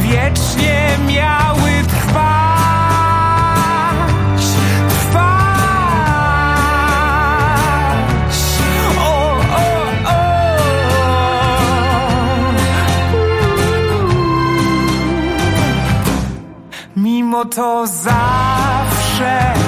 wiecznie miały trwać. O, o, o. Mimo to zawsze